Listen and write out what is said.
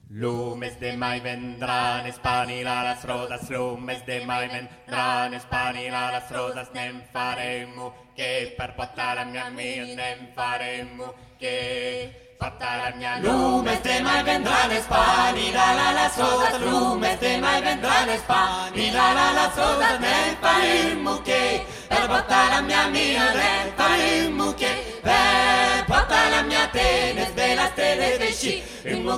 Lumes de mai vendran, espanirà las rosas, lumes de mai vendran, espanirà las rosas, nem faremo che per portare a mia nem faremo che portare a mia lumes de mai vendran, espanirà las rosas, lumes de mai vendran, espanirà las rosas, nem faremo che per portare a mia nem faremo che per portare a mia tenes de las teles de sci.